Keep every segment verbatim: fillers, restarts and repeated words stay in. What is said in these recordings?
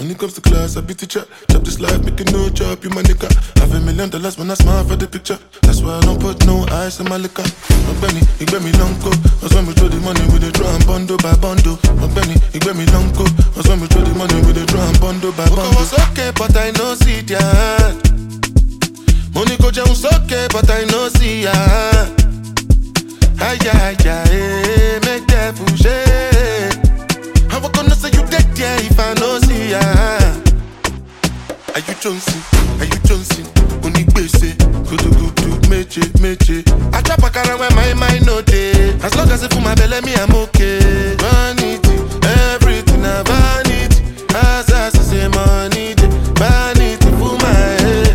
When it comes to class, I be teacher. Chop this life, make it no chop, you my nigga. Have a million dollars when I smile for the picture. That's why I don't put no ice in my liquor. My Benny, he get me long go. That's when we throw the money with the draw and bundle by bundle. My Benny, he get me long go. That's when we throw the money with the draw and bundle by bundle. Was okay, but I know see ya. Money go was okay, but I know see ya. Ay, ay, ay, make that push it. How I gonna say you dead, yeah, if I know see ya? Are you Johnson? Are you Johnson? Only base, go to go to meche, meche. I trap a car where my mind no day. As long as it for my belly, me I'm okay. Vanity, everything I vanity. As I say money, vanity for my head.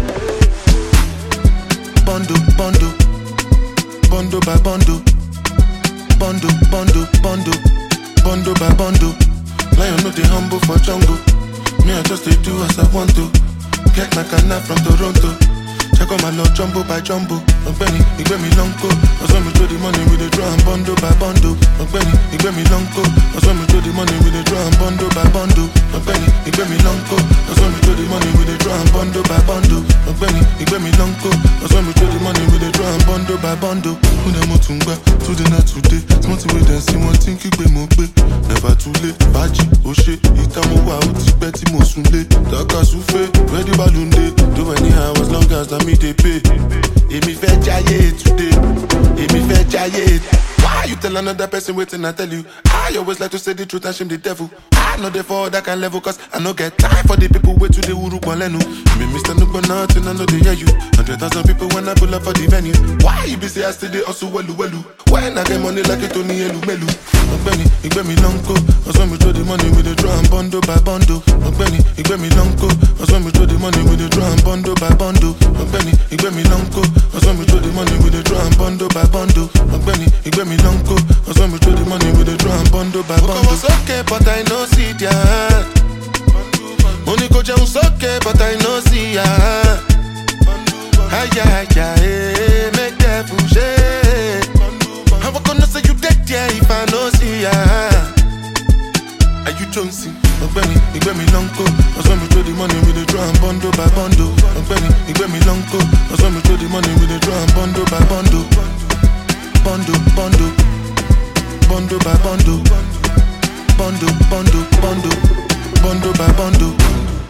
Bondo, bondo, bondo by bondo, bondo, bondo, bondo, bondo by bondo. Lion no dey humble for jungle. Me I just dey do as I want to. Get my canna from Toronto. Check out my love jumbo by jumbo. Benny, he get me long co. That's when we throw the money with the draw and bundle by bundle. Benny, he get me long co. That's when we throw the money with the draw and bundle by bundle. Benny, he get me long co. That's when we throw the money with the draw and bundle by bundle. Benny, he get me long co. That's when we throw the money with the draw and bundle by bundle. Who them want to go? Today not today. Smarty way then see one thing keep me be. Never too late. Baji, Oshe, Itamo wa uti beti mo sunle. Daka souffle, ready balloon day. Do anyhow as long as I me they pay. Emi fe jaye today. Emi fe jaye. Why you tell another person waiting I tell you? I always like to say the truth and shame the devil. I know they fall that can level cause I no get time for the people wait to the uru kwalenu. Me Mister Nuba nothing, I know they hear you. Hundred thousand people when I pull up for the venue. Why you be say I still dey also welu welu? When I get money like it only elu melu. Benny, he get me long co. That's when we throw the money with the draw and bundle by bundle. Benny, he get me long co. That's when we throw the money with the draw and bundle by bundle. Benny, he get me long co. That's when we throw the money with the draw and bundle by bundle. Benny, he get me long co. That's when we throw the money with the draw and bundle by bundle. I was okay, but I know see ya. Money go was okay, but I know see ya. Ay, ay, ay, make that push it. How I gonna say you dead, yeah, if I know see ya? Are you Johnson? Benny, he get me long co. That's when we throw the money with the draw and bundle by bundle. Benny, he get me long co. That's when we throw the money with the draw and bundle by bundle. Bundle, bundle, bundle by bundle. Bundle, bundle, bundle, bundle by bundle.